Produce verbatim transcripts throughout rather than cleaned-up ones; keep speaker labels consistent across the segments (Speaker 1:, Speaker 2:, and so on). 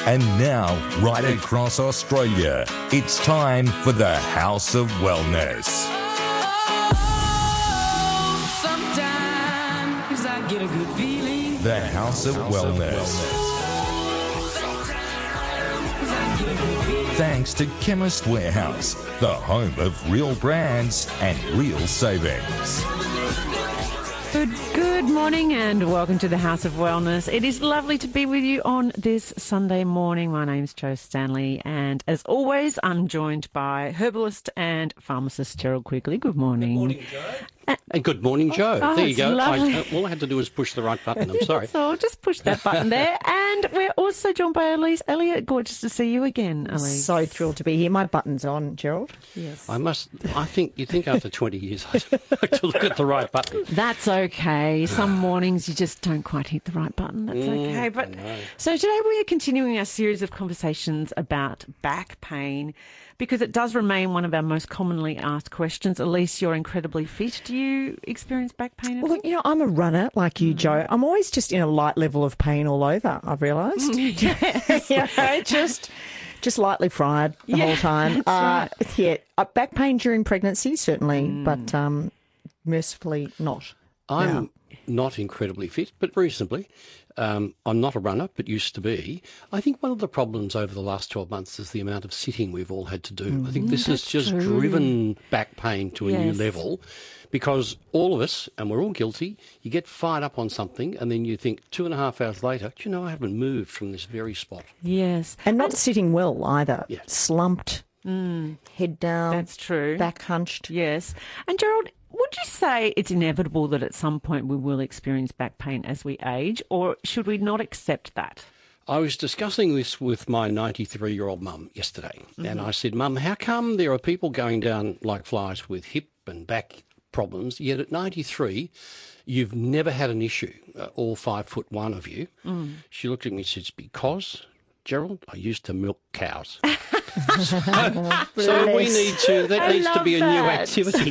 Speaker 1: And now, right across Australia, it's time for the House of Wellness.
Speaker 2: Oh, sometimes I get a good feeling.
Speaker 1: The House of Wellness. Thanks to Chemist Warehouse, the home of real brands and real savings.
Speaker 3: Good, good morning and welcome to the House of Wellness. It is lovely to be with you on this Sunday morning. My name's Jo Stanley and as always I'm joined by herbalist and pharmacist Gerald Quigley. Good morning.
Speaker 4: Good morning, Jo. And good morning, Jo.
Speaker 3: Oh,
Speaker 4: there you
Speaker 3: it's
Speaker 4: go.
Speaker 3: lovely.
Speaker 4: I, uh, all I had to do was push the right button. I'm sorry.
Speaker 3: So just push that button there. And we're also joined by Elise Elliott. Gorgeous to see you again, Elise.
Speaker 5: So thrilled to be here. My button's on, Gerald.
Speaker 3: Yes.
Speaker 4: I must. I think you think after twenty years I like to look at the right button.
Speaker 3: That's okay. Some mornings you just don't quite hit the right button. That's
Speaker 4: Mm,
Speaker 3: okay. But
Speaker 4: I know.
Speaker 3: so today we are continuing our series of conversations about back pain because it does remain one of our most commonly asked questions. Elise, you're incredibly fit. Do you experience back pain?
Speaker 5: Well, look, you know, I'm a runner like you, Jo. I'm always just in a light level of pain all over, I've realised.
Speaker 3: Yes.
Speaker 5: You know, just just lightly fried the
Speaker 3: Yeah,
Speaker 5: whole time.
Speaker 3: that's
Speaker 5: Uh, yeah, uh, back pain during pregnancy, certainly, but um, mercifully not.
Speaker 4: I'm
Speaker 5: now.
Speaker 4: not incredibly fit, but reasonably. Um, I'm not a runner, but used to be. I think one of the problems over the last twelve months is the amount of sitting we've all had to do. I think this has
Speaker 3: that's
Speaker 4: just
Speaker 3: true.
Speaker 4: driven back pain to a new
Speaker 3: Yes.
Speaker 4: level because all of us, and we're all guilty, you get fired up on something and then you think two and a half hours later, do you know, I haven't moved from this very spot.
Speaker 3: Yes.
Speaker 5: And not sitting well either.
Speaker 4: Yeah.
Speaker 5: Slumped, head down,
Speaker 3: That's true.
Speaker 5: back hunched.
Speaker 3: Yes. And Gerald, would you say it's inevitable that at some point we will experience back pain as we age, or should we not accept that?
Speaker 4: I was discussing this with my ninety-three-year-old mum yesterday, and I said, Mum, how come there are people going down like flies with hip and back problems, yet at ninety-three you've never had an issue, uh, all five foot one of you? She looked at me and said, it's because, Gerald, I used to milk cows. so, so we need to, that
Speaker 3: I
Speaker 4: needs to be a
Speaker 3: love
Speaker 4: new
Speaker 3: that.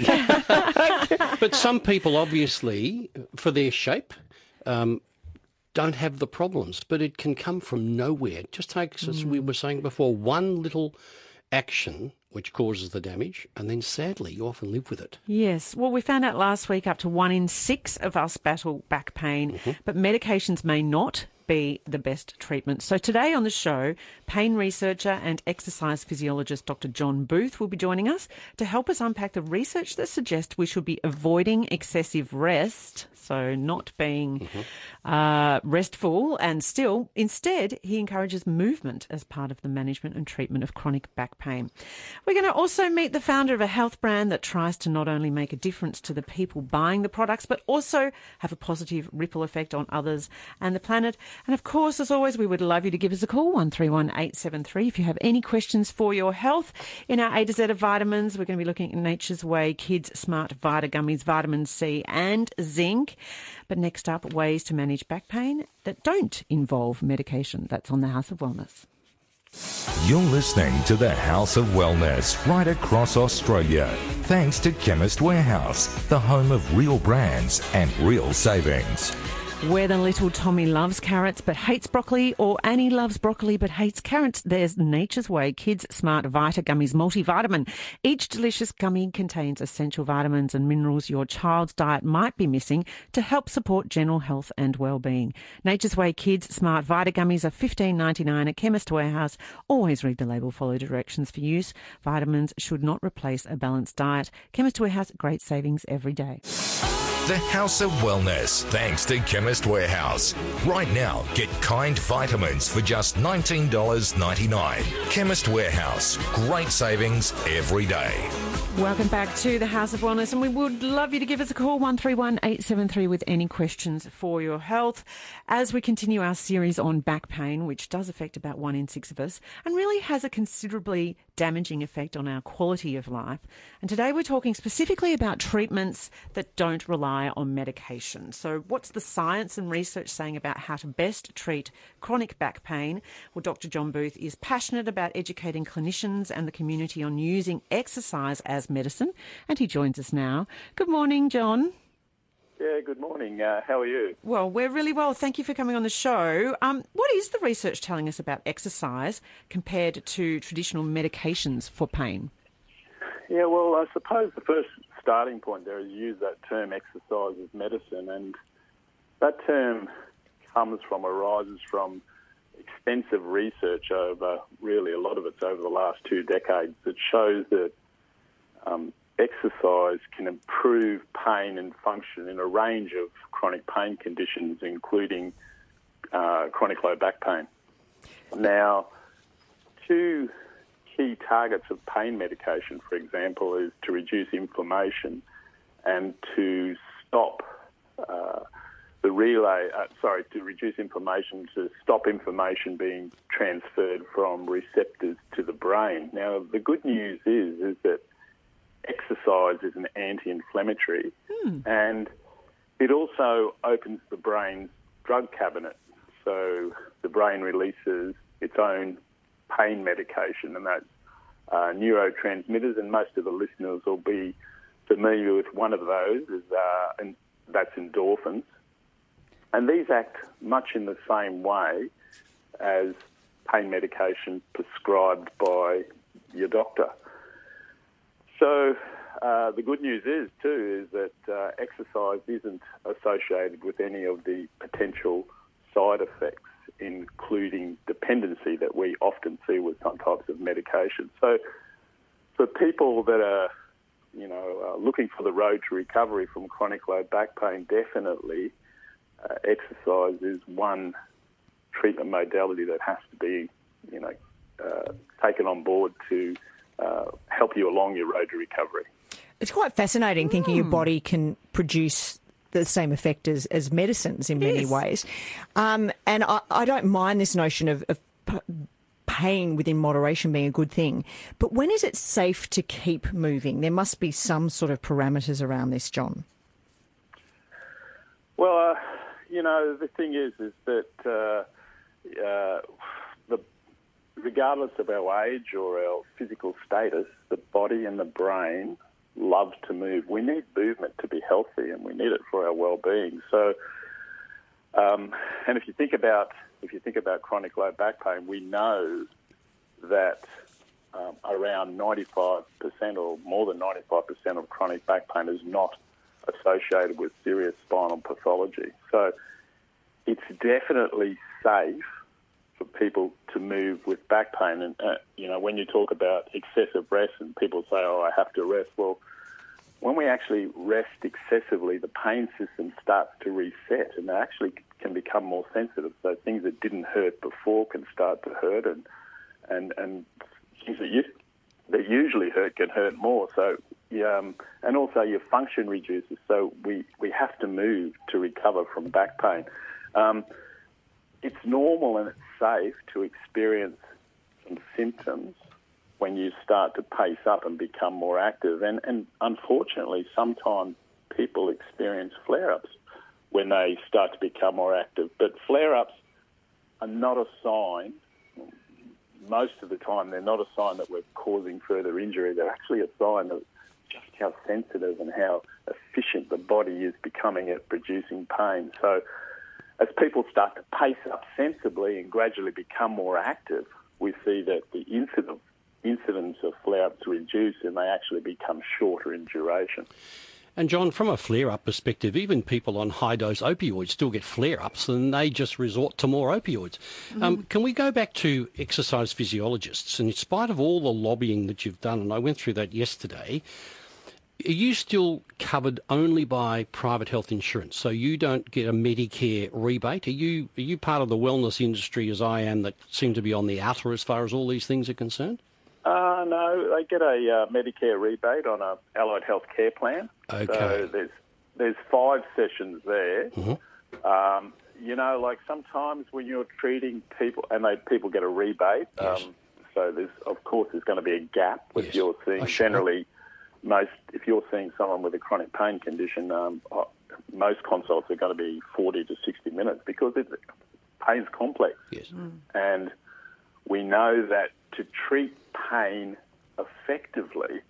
Speaker 4: activity. But some people obviously, for their shape, um, don't have the problems, but it can come from nowhere. It just takes, as we were saying before, one little action which causes the damage, and then sadly you often live with it.
Speaker 3: Yes. Well, we found out last week up to one in six of us battle back pain, but medications may not be the best treatment. So today on the show, pain researcher and exercise physiologist Doctor John Booth will be joining us to help us unpack the research that suggests we should be avoiding excessive rest, so not being uh, restful, and still, instead, he encourages movement as part of the management and treatment of chronic back pain. We're going to also meet the founder of a health brand that tries to not only make a difference to the people buying the products, but also have a positive ripple effect on others and the planet. And of course, as always, we would love you to give us a call, one three one eight seven three, if you have any questions for your health. In our A to Z of vitamins, we're going to be looking at Nature's Way Kids Smart Vita Gummies, vitamin C and zinc. But next up, ways to manage back pain that don't involve medication. That's on the House of Wellness.
Speaker 1: You're listening to the House of Wellness right across Australia. Thanks to Chemist Warehouse, the home of real brands and real savings.
Speaker 3: Whether little Tommy loves carrots but hates broccoli, or Annie loves broccoli but hates carrots, there's Nature's Way Kids Smart Vita Gummies multivitamin. Each delicious gummy contains essential vitamins and minerals your child's diet might be missing to help support general health and well-being. Nature's Way Kids Smart Vita Gummies are fifteen ninety-nine at Chemist Warehouse. Always read the label, follow directions for use. Vitamins should not replace a balanced diet. Chemist Warehouse, great savings every day.
Speaker 1: The House of Wellness, thanks to Chemist Warehouse. Right now, get Kind Vitamins for just nineteen dollars ninety-nine. Chemist Warehouse, great savings every day.
Speaker 3: Welcome back to the House of Wellness, and we would love you to give us a call, one three one eight seven three, with any questions for your health as we continue our series on back pain, which does affect about one in six of us and really has a considerably damaging effect on our quality of life. And today we're talking specifically about treatments that don't rely on medication. So what's the science and research saying about how to best treat chronic back pain? Well, Doctor John Booth is passionate about educating clinicians and the community on using exercise as medicine, and he joins us now. Good morning, John.
Speaker 6: Yeah, good morning. Uh, how are you?
Speaker 3: Well, we're really well. Thank you for coming on the show. Um, what is the research telling us about exercise compared to traditional medications for pain?
Speaker 6: Yeah, well, I suppose the first starting point there is use that term exercise as medicine, and that term comes from, arises from extensive research over, really a lot of it's over the last two decades that shows that um, exercise can improve pain and function in a range of chronic pain conditions, including uh, chronic low back pain. Now, two key targets of pain medication, for example, is to reduce inflammation and to stop uh, the relay, uh, sorry, to reduce inflammation, to stop inflammation being transferred from receptors to the brain. Now, the good news is, is that exercise is an anti-inflammatory, hmm. and it also opens the brain's drug cabinet. So the brain releases its own pain medication, and that's uh, neurotransmitters, and most of the listeners will be familiar with one of those, is, uh, and that's endorphins. And these act much in the same way as pain medication prescribed by your doctor. So uh, the good news is, too, is that uh, exercise isn't associated with any of the potential side effects, including dependency that we often see with some types of medication. So for people that are, you know, uh, looking for the road to recovery from chronic low back pain, definitely uh, exercise is one treatment modality that has to be, you know, uh, taken on board to Uh, help you along your road to recovery.
Speaker 5: It's quite fascinating thinking your body can produce the same effect as, as medicines in many
Speaker 3: Yes.
Speaker 5: ways. Um, and I, I don't mind this notion of, of p- pain within moderation being a good thing. But when is it safe to keep moving? There must be some sort of parameters around this, John.
Speaker 6: Well, uh, you know, the thing is, is that uh, uh, the regardless of our age or our physical status, the body and the brain love to move. We need movement to be healthy, and we need it for our well-being. So, um, and if you think about if you think about chronic low back pain, we know that um, around ninety-five percent or more than ninety-five percent of chronic back pain is not associated with serious spinal pathology. So, it's definitely safe for people to move with back pain. And, uh, you know, when you talk about excessive rest and people say, oh, I have to rest, well, when we actually rest excessively, the pain system starts to reset and it actually can become more sensitive. So things that didn't hurt before can start to hurt, and and, and things that, you, that usually hurt can hurt more. So, um, and also your function reduces. So we, we have to move to recover from back pain. Um, It's normal and it's safe to experience some symptoms when you start to pace up and become more active. And, and unfortunately, sometimes people experience flare-ups when they start to become more active. But flare-ups are not a sign, most of the time they're not a sign that we're causing further injury. They're actually a sign of just how sensitive and how efficient the body is becoming at producing pain. So as people start to pace up sensibly and gradually become more active, we see that the incident, incidence of flare-ups reduce and they actually become shorter in duration.
Speaker 4: And John, from a flare-up perspective, even people on high-dose opioids still get flare-ups and they just resort to more opioids. Mm. Um, can we go back to exercise physiologists? And in spite of all the lobbying that you've done, and I went through that yesterday, are you still covered only by private health insurance? So you don't get a Medicare rebate? Are you are you part of the wellness industry, as I am, that seem to be on the outer as far as all these things are concerned?
Speaker 6: Uh, no, they get a uh, Medicare rebate on a allied health care plan.
Speaker 4: Okay.
Speaker 6: So there's, there's five sessions there.
Speaker 4: Mm-hmm.
Speaker 6: Um, you know, like sometimes when you're treating people, and they people get a rebate,
Speaker 4: Yes.
Speaker 6: um, so there's, of course, there's going to be a gap with
Speaker 4: Yes.
Speaker 6: you're seeing
Speaker 4: Oh, sure.
Speaker 6: generally most, if you're seeing someone with a chronic pain condition, um, most consults are going to be forty to sixty minutes because it, pain's complex.
Speaker 4: Yes.
Speaker 3: Mm.
Speaker 6: And we know that to treat pain effectively,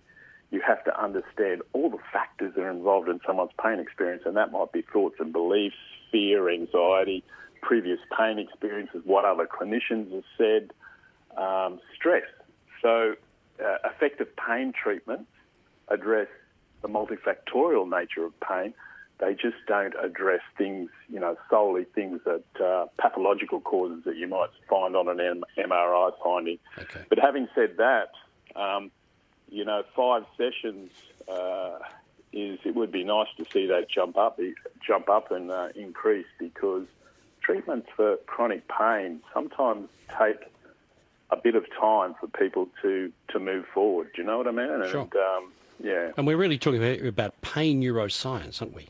Speaker 6: you have to understand all the factors that are involved in someone's pain experience, and that might be thoughts and beliefs, fear, anxiety, previous pain experiences, what other clinicians have said, um, stress. So uh, effective pain treatments address the multifactorial nature of pain. They just don't address things, you know, solely things that uh, pathological causes that you might find on an M R I finding.
Speaker 4: Okay.
Speaker 6: But having said that, um, you know, five sessions uh, is it would be nice to see that jump up, jump up and uh, increase, because treatments for chronic pain sometimes take a bit of time for people to, to move forward. Do you know what I mean?
Speaker 4: Sure.
Speaker 6: And, um, yeah.
Speaker 4: And we're really talking about, about pain neuroscience, aren't we?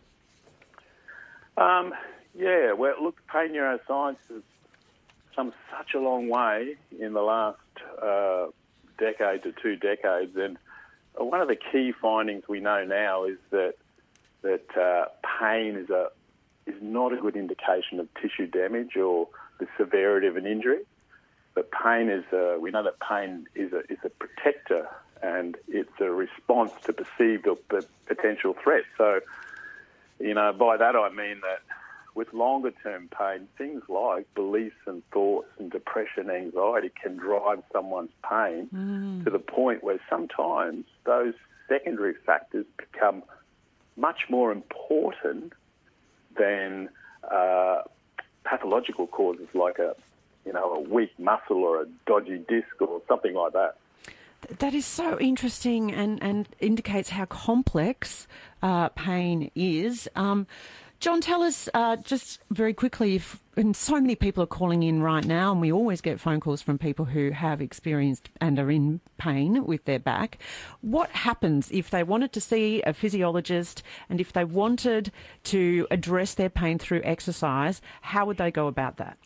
Speaker 6: Um, yeah, well, look, pain neuroscience has come such a long way in the last uh, decade to two decades, and one of the key findings we know now is that that uh, pain is a is not a good indication of tissue damage or the severity of an injury. But pain is a, we know that pain is a is a protector, and it's a response to perceived or p- potential threats. So, you know, by that I mean that with longer-term pain, things like beliefs and thoughts and depression, anxiety can drive someone's pain mm. to the point where sometimes those secondary factors become much more important than uh, pathological causes like a, you know, a weak muscle or a dodgy disc or something like that.
Speaker 3: That is so interesting and, and indicates how complex uh, pain is. Um, John, tell us uh, just very quickly, if, and so many people are calling in right now, and we always get phone calls from people who have experienced and are in pain with their back. What happens if they wanted to see a physiologist and if they wanted to address their pain through exercise? How would they go about that?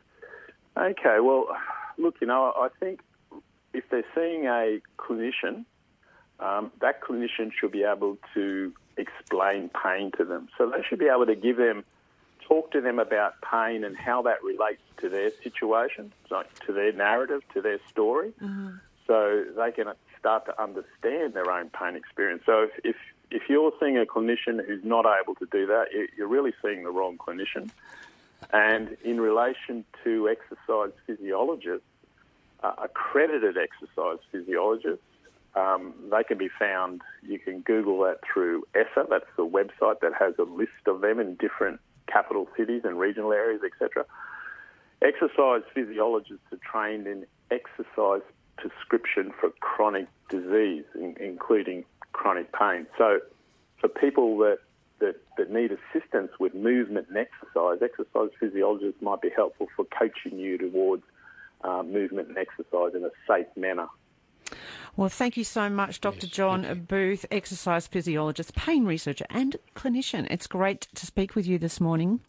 Speaker 6: Okay, well, look, you know, I think if they're seeing a clinician, um, that clinician should be able to explain pain to them. So they should be able to give them, talk to them about pain and how that relates to their situation, like to their narrative, to their story, mm-hmm. so they can start to understand their own pain experience. So if, if, if you're seeing a clinician who's not able to do that, you're really seeing the wrong clinician. And in relation to exercise physiologists, uh, accredited exercise physiologists, um, they can be found, you can Google that through E S S A, that's the website that has a list of them in different capital cities and regional areas, et cetera. Exercise physiologists are trained in exercise prescription for chronic disease, in, including chronic pain. So for people that That, that need assistance with movement and exercise, exercise physiologists might be helpful for coaching you towards uh, movement and exercise in a safe manner.
Speaker 3: Well, thank you so much, Doctor Yes, John Booth, exercise physiologist, pain researcher and clinician. It's great to speak with you this morning.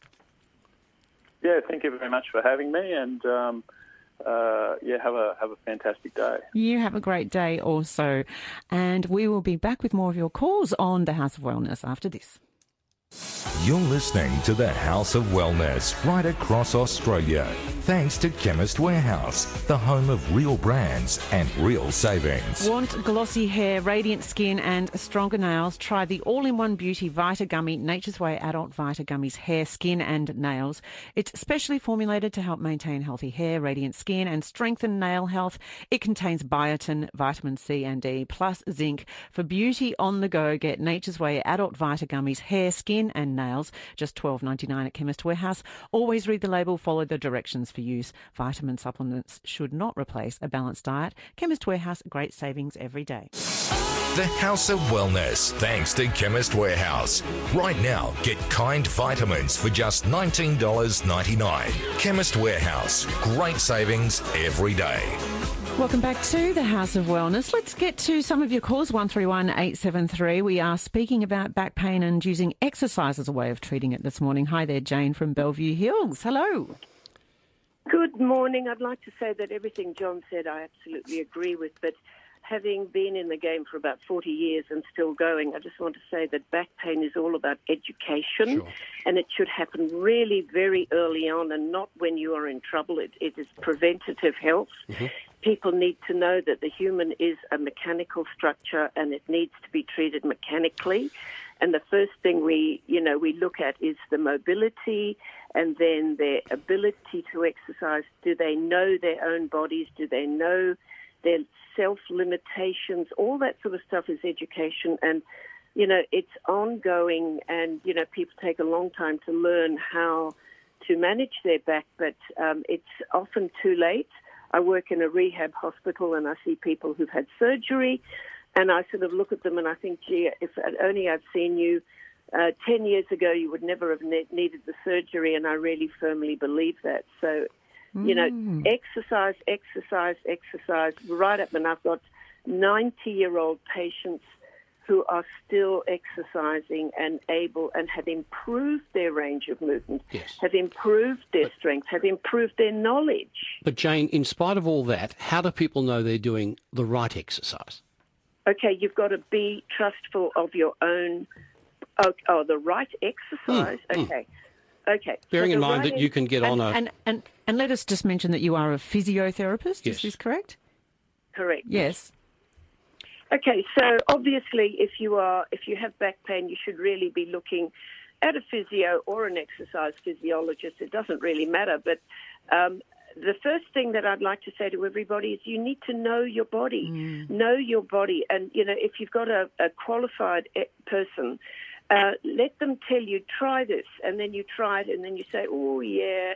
Speaker 6: Yeah, thank you very much for having me, and um, uh, yeah, have a have a fantastic day.
Speaker 3: You have a great day also, and we will be back with more of your calls on the House of Wellness after this.
Speaker 1: You're listening to the House of Wellness right across Australia. Thanks to Chemist Warehouse, the home of real brands and real savings.
Speaker 3: Want glossy hair, radiant skin and stronger nails? Try the all-in-one beauty Vita Gummy Nature's Way Adult Vita Gummies Hair, Skin and Nails. It's specially formulated to help maintain healthy hair, radiant skin and strengthen nail health. It contains biotin, vitamin C and D, plus zinc. For beauty on the go, get Nature's Way Adult Vita Gummies Hair, Skin and Nails, just twelve ninety-nine at Chemist Warehouse. Always read the label, follow the directions for use. Vitamin supplements should not replace a balanced diet. Chemist Warehouse, great savings every day.
Speaker 1: The House of Wellness, thanks to Chemist Warehouse. Right now, get Kind Vitamins for just nineteen dollars ninety-nine. Chemist Warehouse, great savings every day.
Speaker 3: Welcome back to the House of Wellness. Let's get to some of your calls, one three one eight seven three. We are speaking about back pain and using exercise as a way of treating it this morning. Hi there, Jane from Bellevue Hills. Hello.
Speaker 7: Good morning. I'd like to say that everything John said I absolutely agree with, but having been in the game for about forty years and still going, I just want to say that back pain is all about education, sure. and it should happen really very early on and not when you are in trouble. It, it is preventative health. Mm-hmm. people need to know that the human is a mechanical structure and it needs to be treated mechanically. And the first thing we, you know, we look at is the mobility and then their ability to exercise. Do they know their own bodies? Do they know their self-limitations? All that sort of stuff is education. And, you know, it's ongoing and, you know, people take a long time to learn how to manage their back, but um, it's often too late. I work in a rehab hospital and I see people who've had surgery. And I sort of look at them and I think, gee, if only I'd seen you uh, ten years ago, you would never have ne- needed the surgery. And I really firmly believe that. So, you know, mm. exercise, exercise, exercise, right up. And I've got ninety-year-old patients who are still exercising and able and have improved their range of movement,
Speaker 4: yes.
Speaker 7: have improved their
Speaker 4: but,
Speaker 7: strength, have improved their knowledge.
Speaker 4: But, Jane, in spite of all that, how do people know they're doing the right exercise?
Speaker 7: Okay, you've got to be trustful of your own, oh, oh the right exercise. Mm, okay, mm. okay.
Speaker 4: Bearing
Speaker 7: so
Speaker 4: in mind
Speaker 7: right
Speaker 4: that you can get
Speaker 3: and,
Speaker 4: on a...
Speaker 3: And, and, and let us just mention that you are a physiotherapist,
Speaker 4: yes.
Speaker 3: is this correct?
Speaker 7: Correct.
Speaker 3: Yes.
Speaker 7: Okay, so obviously if you are, if you have back pain, you should really be looking at a physio or an exercise physiologist. It doesn't really matter, but um, the first thing that I'd like to say to everybody is you need to know your body. Mm. Know your body. And, you know, if you've got a, a qualified person, uh, let them tell you, try this. And then you try it and then you say, oh, yeah,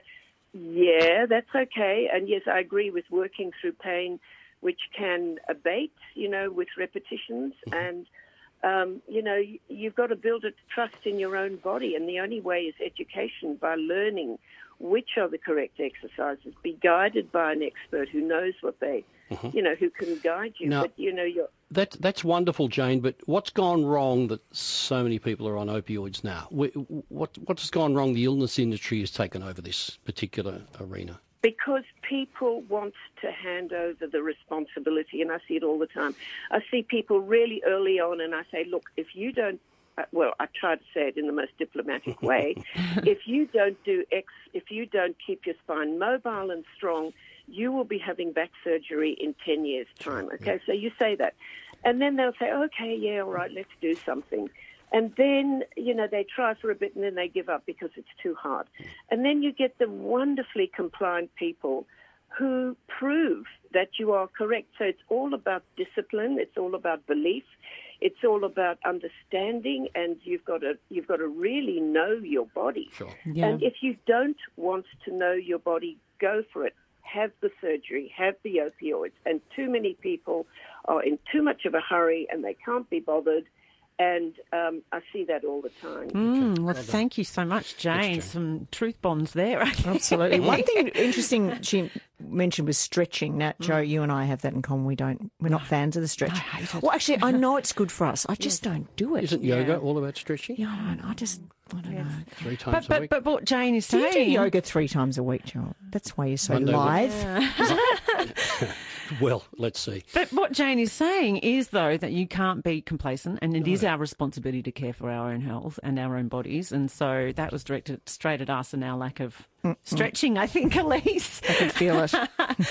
Speaker 7: yeah, that's okay. And, yes, I agree with working through pain, which can abate, you know, with repetitions. Mm-hmm. And, um, you know, you've got to build a trust in your own body. And the only way is education, by learning which are the correct exercises. Be guided by an expert who knows what they, mm-hmm. you know, who can guide you.
Speaker 4: Now,
Speaker 7: but, you know, you're...
Speaker 4: That, that's wonderful, Jane, but what's gone wrong that so many people are on opioids now? What, what's gone wrong? The illness industry has taken over this particular arena.
Speaker 7: Because people want to hand over the responsibility, and I see it all the time. I see people really early on, and I say, look, if you don't, uh, well, I try to say it in the most diplomatic way, if you don't do X, if you don't keep your spine mobile and strong, you will be having back surgery in ten years' time, okay? So you say that. And then they'll say, okay, yeah, all right, let's do something. And then, you know, they try for a bit and then they give up because it's too hard. And then you get the wonderfully compliant people who prove that you are correct. So it's all about discipline. It's all about belief. It's all about understanding, and you've got to you've got to really know your body.
Speaker 4: Sure.
Speaker 3: Yeah.
Speaker 7: And if you don't want to know your body, go for it. Have the surgery, have the opioids. And too many people are in too much of a hurry and they can't be bothered. And um, I see that all the time.
Speaker 3: Mm, well, thank you so much, Jane. Some truth bombs there.
Speaker 5: Absolutely. One thing interesting she mentioned was stretching. Now, Joe, you and I have that in common. We don't. We're not fans of the stretch.
Speaker 3: I hate it.
Speaker 5: Well, actually, I know it's good for us. I just yes. don't do it.
Speaker 4: Isn't yoga yeah. all about stretching?
Speaker 5: Yeah, I don't know. I just. I don't
Speaker 3: yes.
Speaker 5: know.
Speaker 4: Three times
Speaker 3: but,
Speaker 4: a
Speaker 3: but,
Speaker 4: week.
Speaker 3: But what Jane is
Speaker 5: do
Speaker 3: saying.
Speaker 5: You do yoga three times a week, Joe. That's why you're so
Speaker 4: Monday
Speaker 5: live,
Speaker 3: yeah.
Speaker 5: isn't it?
Speaker 4: Well, let's see.
Speaker 3: But what Jane is saying is, though, that you can't be complacent, and it
Speaker 4: no.
Speaker 3: is our responsibility to care for our own health and our own bodies. And so that was directed straight at us and our lack of Mm-mm. stretching, I think, Elise.
Speaker 5: I could feel it.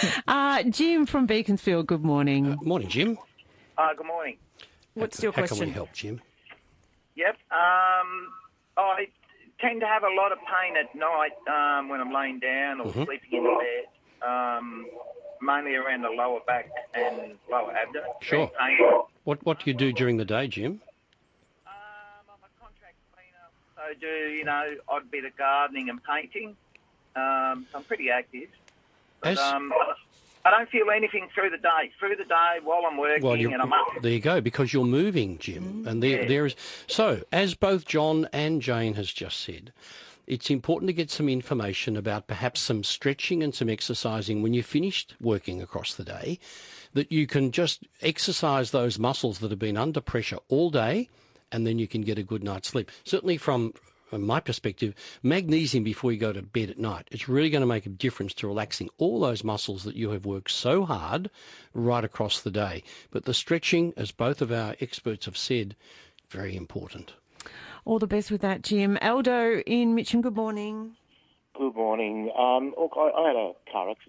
Speaker 3: uh, Jim from Beaconsfield, good morning.
Speaker 4: Uh, morning, Jim.
Speaker 8: Uh, good morning.
Speaker 3: What's
Speaker 4: how,
Speaker 3: your
Speaker 4: how
Speaker 3: question?
Speaker 4: How can we help, Jim?
Speaker 8: Yep. Um, I tend to have a lot of pain at night um, when I'm laying down or mm-hmm. sleeping in the bed. Um, mainly around the lower back and lower abdomen.
Speaker 4: Sure. What What do you do during the day, Jim?
Speaker 8: Um, I'm a contract cleaner, so I do, you know, odd bit of gardening and painting. Um, so I'm pretty active. But,
Speaker 4: As...
Speaker 8: um, I don't feel anything through the day. Through the day while I'm working
Speaker 4: well,
Speaker 8: and I'm up.
Speaker 4: There you go, because you're moving, Jim. And there,
Speaker 8: yeah.
Speaker 4: there is... So, as both John and Jane has just said, it's important to get some information about perhaps some stretching and some exercising when you're finished working across the day, that you can just exercise those muscles that have been under pressure all day, and then you can get a good night's sleep. Certainly from, from my perspective, magnesium before you go to bed at night, it's really going to make a difference to relaxing all those muscles that you have worked so hard right across the day. But the stretching, as both of our experts have said, very important.
Speaker 3: All the best with that, Jim. Aldo in Mitcham, good morning.
Speaker 9: Good morning. Um, look, I, I had a car accident about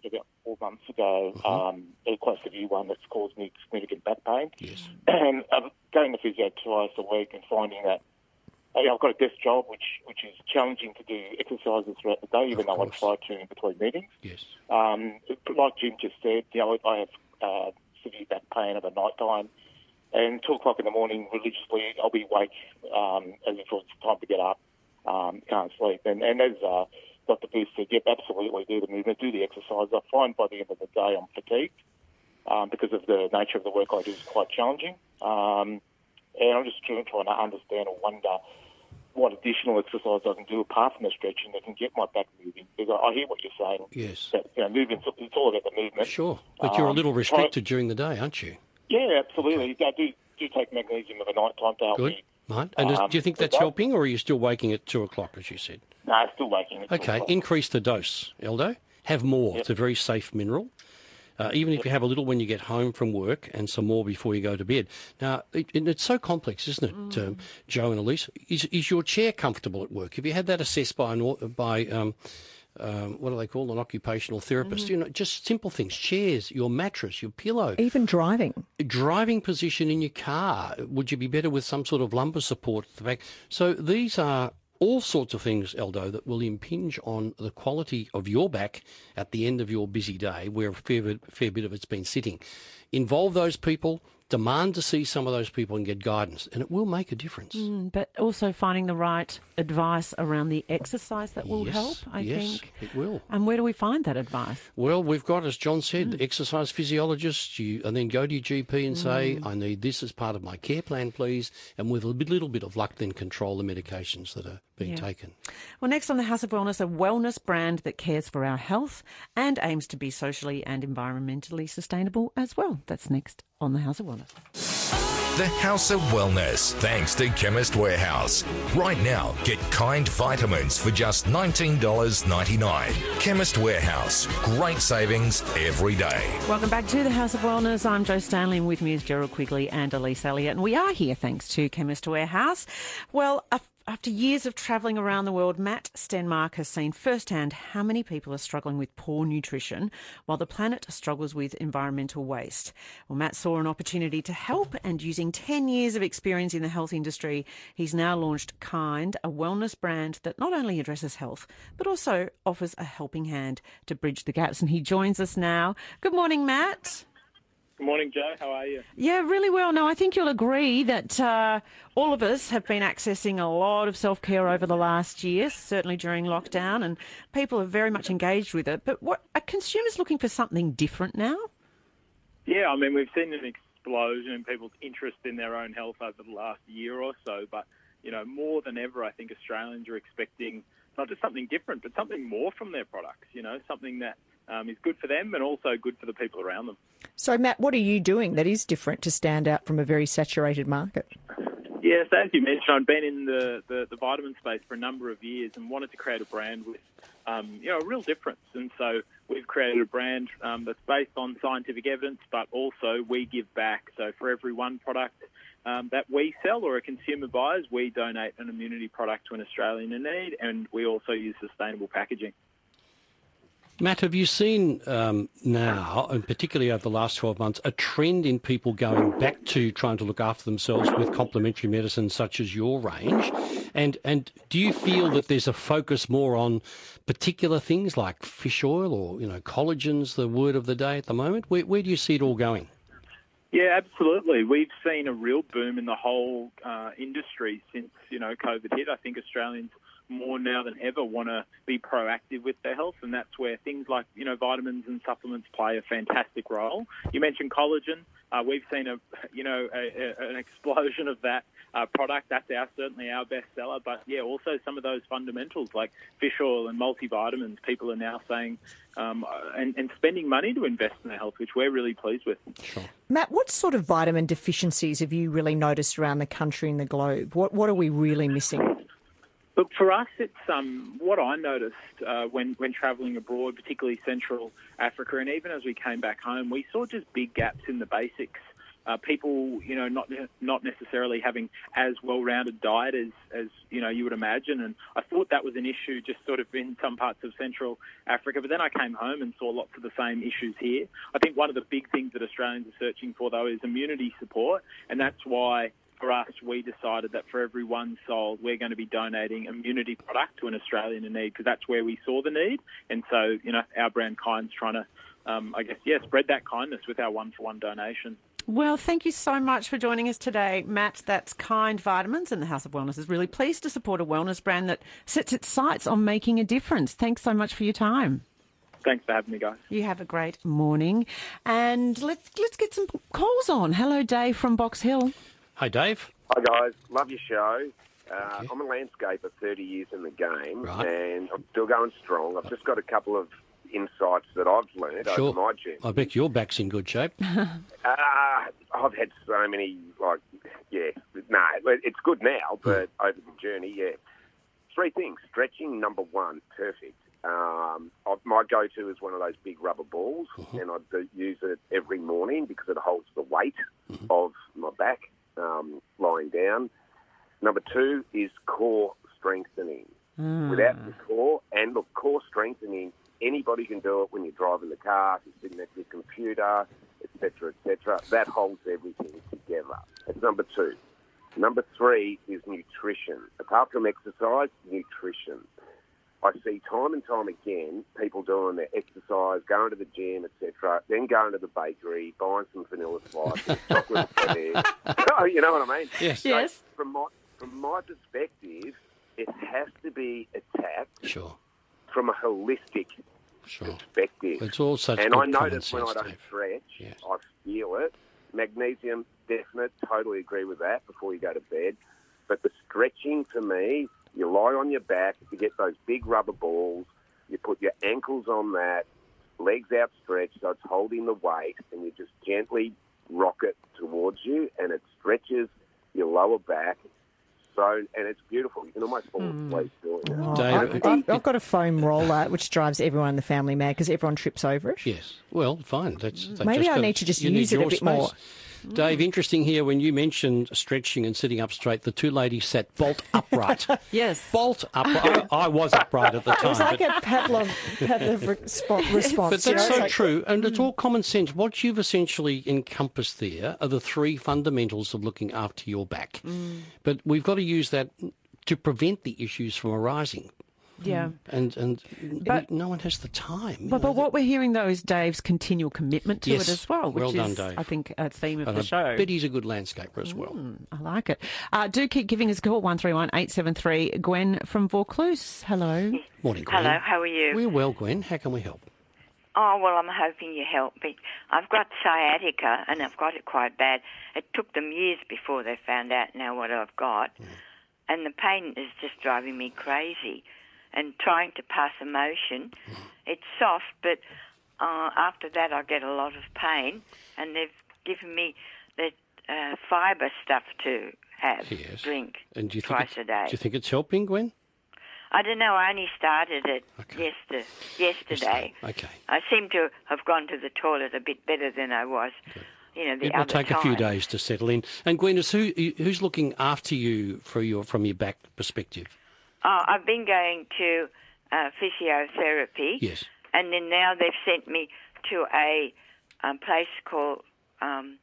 Speaker 9: four months ago,
Speaker 4: Mm-hmm.
Speaker 9: um, a quite severe one that's caused me significant back pain.
Speaker 4: Yes.
Speaker 9: And I'm going to physio twice a week and finding that hey, I've got a desk job, which which is challenging to do exercises throughout the day, even though I try to in between meetings.
Speaker 4: Yes.
Speaker 9: Um, like Jim just said, you know, I have uh, severe back pain at night time, and two o'clock in the morning, religiously, I'll be awake um, as if it's time to get up. Um, can't sleep, and and as uh, Doctor Booth said, yep, absolutely, do the movement, do the exercise. I find by the end of the day, I'm fatigued um, because of the nature of the work I do is quite challenging, um, and I'm just trying to understand or wonder what additional exercise I can do apart from the stretching that can get my back moving. Because I hear what you're saying.
Speaker 4: Yes.
Speaker 9: That, you know, movement, it's all about the movement.
Speaker 4: Sure. But you're a
Speaker 9: Um,
Speaker 4: little
Speaker 9: try-
Speaker 4: restricted during the day, aren't you?
Speaker 9: Yeah, absolutely. I do, do take magnesium at the night time to help
Speaker 4: Good.
Speaker 9: me.
Speaker 4: Right. And does-
Speaker 9: Um,
Speaker 4: do you think
Speaker 9: but
Speaker 4: that's
Speaker 9: that-
Speaker 4: helping, or are you still waking at two o'clock, as you said?
Speaker 9: No, I'm still waking. at two
Speaker 4: Okay,
Speaker 9: o'clock.
Speaker 4: increase the dose, Eldo. Have more.
Speaker 9: Yep.
Speaker 4: It's a very safe mineral. Uh, even if you have a little when you get home from work and some more before you go to bed. Now, it, it- it's so complex, isn't it,
Speaker 3: Mm.
Speaker 4: um, Joe and Elise? Is, is your chair comfortable at work? Have you had that assessed by, an, au- by um, um, what do they call an occupational therapist?
Speaker 3: Mm-hmm.
Speaker 4: You know, just simple things. Chairs, your mattress, your pillow.
Speaker 5: Even driving.
Speaker 4: Driving position in your car. Would you be better with some sort of lumbar support at the back? So these are all sorts of things, Eldo, that will impinge on the quality of your back at the end of your busy day, where a fair bit, fair bit of it's been sitting. Involve those people, demand to see some of those people and get guidance, and it will make a difference.
Speaker 3: Mm, but also finding the right advice around the exercise that will
Speaker 4: Yes,
Speaker 3: help, I
Speaker 4: yes,
Speaker 3: think.
Speaker 4: it will.
Speaker 3: And where do we find that advice?
Speaker 4: Well, we've got, as John said,
Speaker 3: Mm.
Speaker 4: exercise physiologists, you, and then go to your G P and say,
Speaker 3: Mm.
Speaker 4: I need this as part of my care plan, please, and with a bit- little bit of luck, then control the medications that are being
Speaker 3: Yeah.
Speaker 4: taken.
Speaker 3: Well, next on the House of Wellness, a wellness brand that cares for our health and aims to be socially and environmentally sustainable as well. That's next on the House of Wellness.
Speaker 1: The House of Wellness, thanks to Chemist Warehouse. Right now, get Kind Vitamins for just nineteen dollars ninety-nine. Chemist Warehouse, great savings every day.
Speaker 3: Welcome back to the House of Wellness. I'm Jo Stanley, and with me is Gerald Quigley and Elise Elliott. And we are here thanks to Chemist Warehouse. Well, a After years of travelling around the world, Matt Stenmark has seen firsthand how many people are struggling with poor nutrition while the planet struggles with environmental waste. Well, Matt saw an opportunity to help, and using ten years of experience in the health industry, he's now launched Kind, a wellness brand that not only addresses health, but also offers a helping hand to bridge the gaps. And he joins us now. Good morning, Matt.
Speaker 10: Good morning, Joe. How are you?
Speaker 3: Yeah, really well. No, I think you'll agree that uh, all of us have been accessing a lot of self-care over the last year, certainly during lockdown, and people are very much engaged with it. But what are consumers looking for something different now?
Speaker 10: Yeah, I mean, we've seen an explosion in people's interest in their own health over the last year or so. But, you know, more than ever, I think Australians are expecting not just something different, but something more from their products, you know, something that um, is good for them and also good for the people around them.
Speaker 5: So, Matt, what are you doing that is different to stand out from a very saturated market?
Speaker 10: Yes, as you mentioned, I've been in the, the, the vitamin space for a number of years and wanted to create a brand with, um, you know, a real difference. And so we've created a brand um, that's based on scientific evidence, but also we give back. So for every one product um, that we sell or a consumer buys, we donate an immunity product to an Australian in need, and we also use sustainable packaging.
Speaker 4: Matt, have you seen um, now, and particularly over the last twelve months, a trend in people going back to trying to look after themselves with complementary medicines such as your range? And and do you feel that there's a focus more on particular things like fish oil or, you know, collagen's the word of the day at the moment? Where, where do you see it all going?
Speaker 10: Yeah, absolutely. We've seen a real boom in the whole uh, industry since, you know, COVID hit. I think Australians more now than ever want to be proactive with their health, and that's where things like, you know, vitamins and supplements play a fantastic role. You mentioned collagen. Uh, we've seen a, you know, a, a, an explosion of that uh, product. That's our certainly our best seller. But yeah, also some of those fundamentals like fish oil and multivitamins. People are now saying um, and, and spending money to invest in their health, which we're really pleased with.
Speaker 4: Sure.
Speaker 5: Matt, what sort of vitamin deficiencies have you really noticed around the country and the globe? What what are we really missing?
Speaker 10: Look, for us, it's um, what I noticed uh, when, when travelling abroad, particularly Central Africa, and even as we came back home, we saw just big gaps in the basics uh, people, you know, not not necessarily having as well-rounded diet as, as, you know, you would imagine. And I thought that was an issue just sort of in some parts of Central Africa. But then I came home and saw lots of the same issues here. I think one of the big things that Australians are searching for, though, is immunity support. And that's why, for us, we decided that for every one sold, we're going to be donating immunity product to an Australian in need, because that's where we saw the need. And so, you know, our brand Kind's trying to, um, I guess, yeah, spread that kindness with our one-for-one donation.
Speaker 3: Well, thank you so much for joining us today, Matt. That's Kind Vitamins, and the House of Wellness is really pleased to support a wellness brand that sets its sights on making a difference. Thanks so much for your time.
Speaker 10: Thanks for having me, guys.
Speaker 3: You have a great morning. And let's let's get some calls on. Hello, Dave from Box Hill.
Speaker 4: Hi, Dave.
Speaker 11: Hi, guys. Love your show. Uh, I'm a landscaper, thirty years in the game,
Speaker 4: Right.
Speaker 11: and I'm still going strong. I've just got a couple of insights that I've learned
Speaker 4: Sure.
Speaker 11: over my journey.
Speaker 4: I bet your back's in good shape.
Speaker 11: Uh, I've had so many, like, yeah, no, it's good now, but over the journey, yeah. Three things. Stretching, number one, perfect. Um, I, my go-to is one of those big rubber balls,
Speaker 4: Mm-hmm.
Speaker 11: and I do use it every morning because it holds the weight
Speaker 4: Mm-hmm.
Speaker 11: of my back um, lying down. Number two is core strengthening.
Speaker 3: Mm.
Speaker 11: Without the core, and look, core strengthening, anybody can do it when you're driving the car, if you're sitting at your computer, et cetera, et cetera. That holds everything together. That's number two. Number three is nutrition. Apart from exercise, nutrition. I see time and time again people doing their exercise, going to the gym, et cetera, then going to the bakery, buying some vanilla slices, chocolate squares. You know what I mean?
Speaker 4: Yes.
Speaker 11: So
Speaker 3: Yes.
Speaker 11: From my, from my perspective, it has to be attacked
Speaker 4: Sure.
Speaker 11: from a holistic
Speaker 4: Sure.
Speaker 11: perspective.
Speaker 4: It's all such
Speaker 11: and
Speaker 4: good
Speaker 11: I
Speaker 4: common
Speaker 11: notice when I
Speaker 4: sense,
Speaker 11: don't
Speaker 4: Dave.
Speaker 11: stretch,
Speaker 4: Yes.
Speaker 11: I feel it. Magnesium, definite, totally agree with that before you go to bed. But the stretching for me, you lie on your back, you get those big rubber balls, you put your ankles on that, legs outstretched so it's holding the weight, and you just gently rock it towards you, and it stretches your lower back. So, and it's beautiful. You can almost fall asleep doing it.
Speaker 5: Oh,
Speaker 4: Dave,
Speaker 5: I've,
Speaker 4: it-
Speaker 5: I've, I've got a foam roller which drives everyone in the family mad because everyone trips over it.
Speaker 4: Yes. Well, fine. That's, that's
Speaker 5: Maybe
Speaker 4: just
Speaker 5: I
Speaker 4: got-
Speaker 5: need to just
Speaker 4: you
Speaker 5: use
Speaker 4: need
Speaker 5: it a
Speaker 4: your
Speaker 5: bit
Speaker 4: space.
Speaker 5: more.
Speaker 4: Dave, interesting here, when you mentioned stretching and sitting up straight, the two ladies sat bolt upright.
Speaker 3: Yes.
Speaker 4: Bolt upright. I, I was upright at the time.
Speaker 5: It was like
Speaker 4: but,
Speaker 5: a Pavlov, Pavlov respo- response.
Speaker 4: but
Speaker 5: you know,
Speaker 4: that's
Speaker 5: it's
Speaker 4: so
Speaker 5: like-
Speaker 4: true, and it's all common sense. What you've essentially encompassed there are the three fundamentals of looking after your back. But we've got to use that to prevent the issues from arising.
Speaker 3: Yeah.
Speaker 4: And and
Speaker 3: But-
Speaker 4: we, no one has the time. you
Speaker 3: But,
Speaker 4: know,
Speaker 3: but what we're hearing, though, is Dave's continual commitment to
Speaker 4: Yes.
Speaker 3: it as well, which
Speaker 4: Well done,
Speaker 3: is,
Speaker 4: Dave.
Speaker 3: I think, a theme of
Speaker 4: and
Speaker 3: the
Speaker 4: I
Speaker 3: show.
Speaker 4: bet he's a good landscaper as well.
Speaker 3: I like it. Uh, do keep giving us a call, one three one eight seven three. Gwen from Vaucluse. Hello.
Speaker 4: Morning, Gwen.
Speaker 12: Hello, how are you?
Speaker 4: We're well, Gwen. How can we help?
Speaker 12: Oh, well, I'm hoping you help me. I've got sciatica, and I've got it quite bad. It took them years before they found out now what I've got,
Speaker 4: Mm.
Speaker 12: and the pain is just driving me crazy. And trying to pass a motion,
Speaker 4: Mm.
Speaker 12: it's soft, but uh, after that I get a lot of pain, and they've given me the uh, fibre stuff to have,
Speaker 4: Yes.
Speaker 12: drink
Speaker 4: And do you think
Speaker 12: twice
Speaker 4: it's-
Speaker 12: a day.
Speaker 4: Do you think it's helping, Gwen?
Speaker 12: I don't know. I only started it
Speaker 4: Okay.
Speaker 12: yesterday. Yesterday.
Speaker 4: Okay.
Speaker 12: I seem to have gone to the toilet a bit better than I was. You know, the
Speaker 4: It will
Speaker 12: other
Speaker 4: take
Speaker 12: time.
Speaker 4: a few days to settle in. And Gwen, is who who's looking after you for your from your back perspective?
Speaker 12: Oh, I've been going to uh, physiotherapy.
Speaker 4: Yes.
Speaker 12: And then now they've sent me to a um, place called um,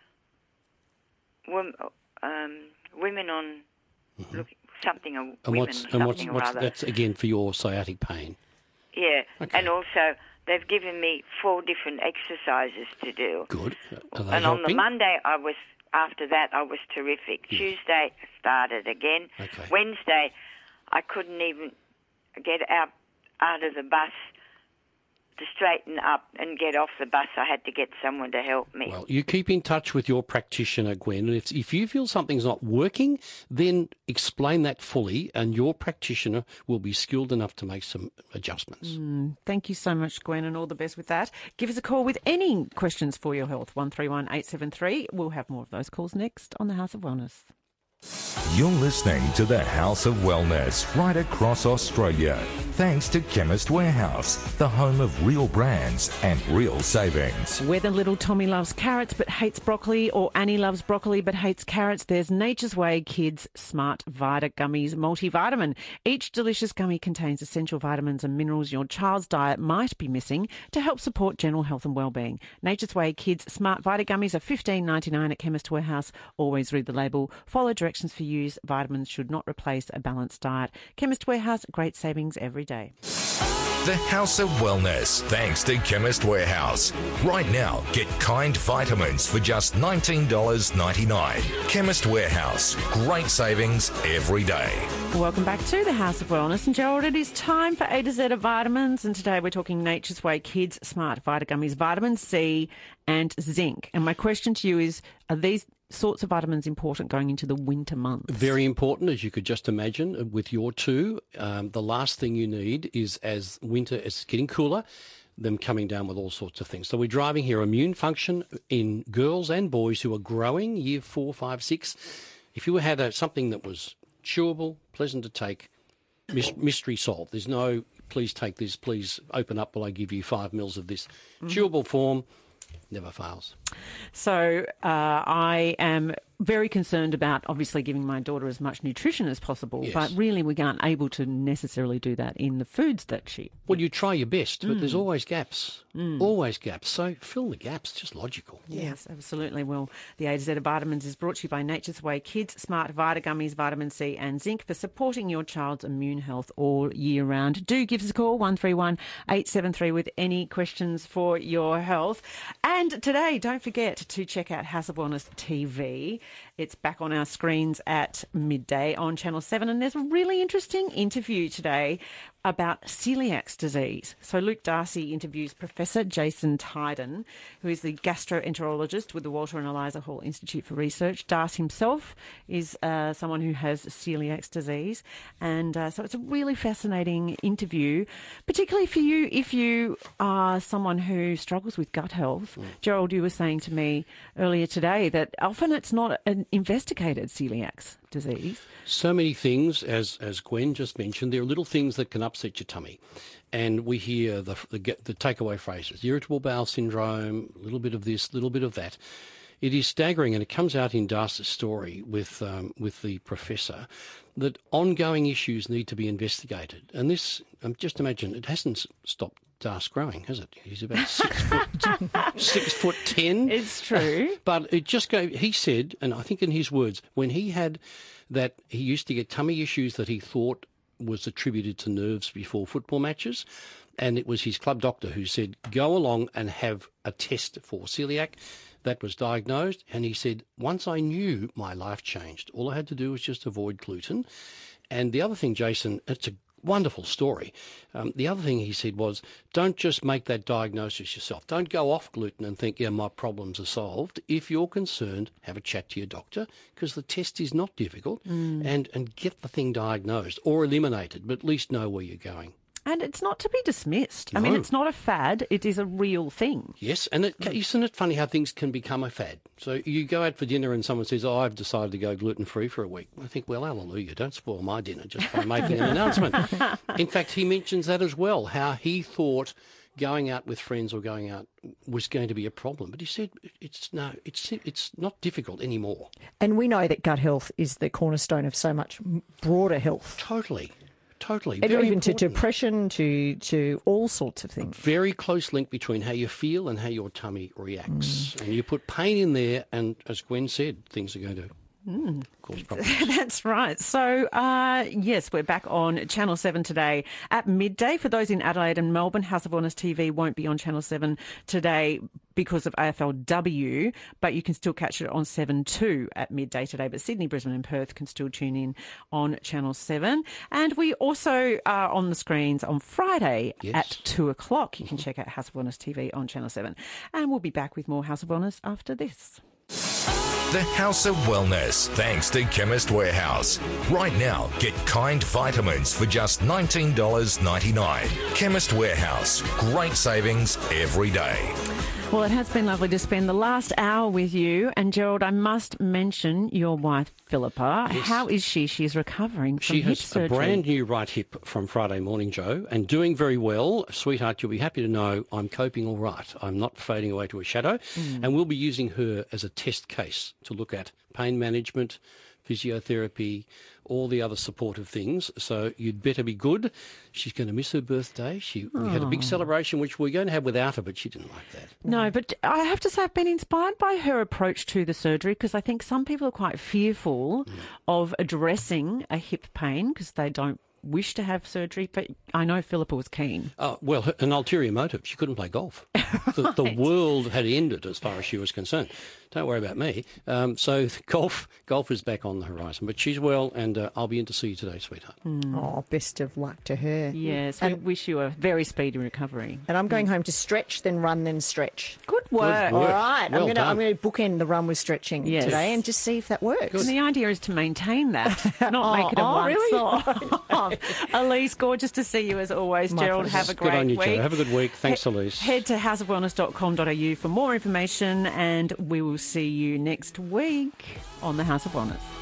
Speaker 12: Wom- um, Women on look, something of
Speaker 4: And
Speaker 12: women
Speaker 4: what's
Speaker 12: or
Speaker 4: and what's
Speaker 12: something or
Speaker 4: what's
Speaker 12: other.
Speaker 4: that's again for your sciatic pain.
Speaker 12: Yeah,
Speaker 4: Okay.
Speaker 12: and also they've given me four different exercises to do.
Speaker 4: Good. Are they
Speaker 12: And on the
Speaker 4: helping?
Speaker 12: Monday, I was after that I was terrific. Tuesday started again.
Speaker 4: Okay.
Speaker 12: Wednesday, I couldn't even get out out of the bus to straighten up and get off the bus. I had to get someone to help me.
Speaker 4: Well, you keep in touch with your practitioner, Gwen, and if, if you feel something's not working, then explain that fully, and your practitioner will be skilled enough to make some adjustments.
Speaker 3: Thank you so much, Gwen, and all the best with that. Give us a call with any questions for your health, one three one eight seven three. We'll have more of those calls next on the House of Wellness.
Speaker 1: You're listening to the House of Wellness right across Australia. Thanks to Chemist Warehouse, the home of real brands and real savings.
Speaker 3: Whether little Tommy loves carrots but hates broccoli, or Annie loves broccoli but hates carrots, there's Nature's Way Kids Smart Vita Gummies Multivitamin. Each delicious gummy contains essential vitamins and minerals your child's diet might be missing to help support general health and well-being. Nature's Way Kids Smart Vita Gummies are fifteen ninety-nine at Chemist Warehouse. Always read the label. Follow directions for use. Vitamins should not replace a balanced diet. Chemist Warehouse, great savings every day.
Speaker 1: The House of Wellness, thanks to Chemist Warehouse. Right now, get Kind Vitamins for just nineteen dollars ninety-nine. Chemist Warehouse, great savings every day.
Speaker 3: Welcome back to the House of Wellness. And Gerald, it is time for A to Z of vitamins. And today we're talking Nature's Way Kids Smart Vita Gummies, vitamin C and zinc. And my question to you is, are these sorts of vitamins important going into the winter months?
Speaker 4: Very important, as you could just imagine, with your two. Um, the last thing you need is, as winter is getting cooler, them coming down with all sorts of things. So we're driving here immune function in girls and boys who are growing, year four, five, six. If you had a, something that was chewable, pleasant to take, mis- mystery solved. There's no, please take this, please open up while I give you five mils of this. Mm-hmm. Chewable form, never fails.
Speaker 3: So uh, I am very concerned about obviously giving my daughter as much nutrition as possible,
Speaker 4: yes.
Speaker 3: but really we aren't able to necessarily do that in the foods that she...
Speaker 4: Well, you try your best, but
Speaker 3: Mm.
Speaker 4: there's always gaps,
Speaker 3: Mm.
Speaker 4: always gaps. So fill the gaps, just logical.
Speaker 3: Yes, absolutely. Well, the A to Z of Vitamins is brought to you by Nature's Way Kids Smart Vita Gummies, vitamin C and zinc for supporting your child's immune health all year round. Do give us a call, one three one, eight seven three, with any questions for your health. And today, don't forget to check out House of Wellness T V. It's back on our screens at midday on Channel seven, and there's a really interesting interview today about celiac disease. So Luke Darcy interviews Professor Jason Tyden, who is the gastroenterologist with the Walter and Eliza Hall Institute for Research. Darcy himself is uh, someone who has celiac disease, and uh, so it's a really fascinating interview, particularly for you if you are someone who struggles with gut health. Mm. Gerald, you were saying to me earlier today that often it's not an investigated celiac disease.
Speaker 4: So many things, as as Gwen just mentioned, there are little things that can upset your tummy. And we hear the, the, the takeaway phrases, irritable bowel syndrome, a little bit of this, a little bit of that. It is staggering, and it comes out in Darcy's story with um, with the professor, that ongoing issues need to be investigated. And this, um, just imagine, it hasn't stopped Darcy growing, has it? He's about six foot, six foot ten.
Speaker 3: It's true.
Speaker 4: But it just go. He said, and I think in his words, when he had that, he used to get tummy issues that he thought was attributed to nerves before football matches, and it was his club doctor who said, go along and have a test for celiac. That was diagnosed, and he said, once I knew, my life changed. All I had to do was just avoid gluten. And the other thing, Jason, it's a wonderful story. Um, the other thing he said was, don't just make that diagnosis yourself. Don't go off gluten and think, yeah, my problems are solved. If you're concerned, have a chat to your doctor, because the test is not difficult, mm. and, and get the thing diagnosed or eliminated, but at least know where you're going.
Speaker 3: And it's not to be dismissed.
Speaker 4: No.
Speaker 3: I mean, it's not a fad. It is a real thing.
Speaker 4: Yes, and it, isn't it funny how things can become a fad? So you go out for dinner and someone says, oh, I've decided to go gluten-free for a week. I think, well, hallelujah, don't spoil my dinner just by making an announcement. In fact, he mentions that as well, how he thought going out with friends or going out was going to be a problem. But he said it's no, it's it's not difficult anymore.
Speaker 5: And we know that gut health is the cornerstone of so much broader health.
Speaker 4: Totally. Totally.
Speaker 5: And
Speaker 4: Very
Speaker 5: even
Speaker 4: important.
Speaker 5: to depression, to to all sorts of things.
Speaker 4: A very close link between how you feel and how your tummy reacts.
Speaker 5: Mm.
Speaker 4: And you put pain in there, and as Gwen said, things are going to
Speaker 3: Mm.
Speaker 4: cause problems.
Speaker 3: That's right. So, uh, yes, we're back on Channel seven today at midday. For those in Adelaide and Melbourne, House of Wellness T V won't be on Channel seven today because of A F L W, but you can still catch it on seven two at midday today. But Sydney, Brisbane and Perth can still tune in on Channel seven. And we also are on the screens on Friday
Speaker 4: yes.
Speaker 3: at two o'clock. You can check out House of Wellness T V on Channel seven. And we'll be back with more House of Wellness after this.
Speaker 1: The House of Wellness, thanks to Chemist Warehouse. Right now, get Kind vitamins for just nineteen dollars ninety-nine. Chemist Warehouse, great savings every day.
Speaker 3: Well, it has been lovely to spend the last hour with you. And Gerald, I must mention your wife, Philippa.
Speaker 4: Yes.
Speaker 3: How is she? She's recovering from
Speaker 4: She
Speaker 3: hip
Speaker 4: has
Speaker 3: surgery.
Speaker 4: a brand new right hip from Friday morning, Joe, and doing very well. Sweetheart, you'll be happy to know I'm coping all right. I'm not fading away to a shadow.
Speaker 3: Mm.
Speaker 4: And we'll be using her as a test case to look at pain management, physiotherapy, all the other supportive things. So you'd better be good. She's going to miss her birthday. She We had a big
Speaker 3: Oh.
Speaker 4: celebration, which we're going to have without her, but she didn't like that.
Speaker 3: No, but I have to say I've been inspired by her approach to the surgery because I think some people are quite fearful
Speaker 4: Mm.
Speaker 3: of addressing a hip pain because they don't wish to have surgery. But I know Philippa was keen.
Speaker 4: Oh, well, her- an ulterior motive. She couldn't play golf. The, the world had ended as far as she was concerned. Don't worry about me. Um, so golf golf is back on the horizon. But she's well, and uh, I'll be in to see you today, sweetheart.
Speaker 5: Oh, best of luck to her.
Speaker 3: Yes, we
Speaker 5: And,
Speaker 3: wish you a very speedy recovery.
Speaker 5: and I'm going home to stretch, then run, then stretch.
Speaker 3: Good work.
Speaker 5: All right.
Speaker 4: Well
Speaker 5: I'm going to
Speaker 4: done.
Speaker 5: I'm going to bookend the run with stretching
Speaker 3: Yes.
Speaker 5: today and just see if that works.
Speaker 3: And the idea is to maintain that, not
Speaker 5: Oh,
Speaker 3: make it a
Speaker 5: oh,
Speaker 3: once
Speaker 5: really?
Speaker 3: off. Elise, gorgeous to see you as always.
Speaker 5: My
Speaker 3: Gerald,
Speaker 5: pleasure.
Speaker 3: have a
Speaker 4: Good
Speaker 3: great
Speaker 4: on you,
Speaker 3: week.
Speaker 4: Joe. Have a good week. Thanks,
Speaker 3: He-
Speaker 4: Elise.
Speaker 3: Head to house of wellness dot com dot a u for more information, and we will see you next week on the House of Wellness.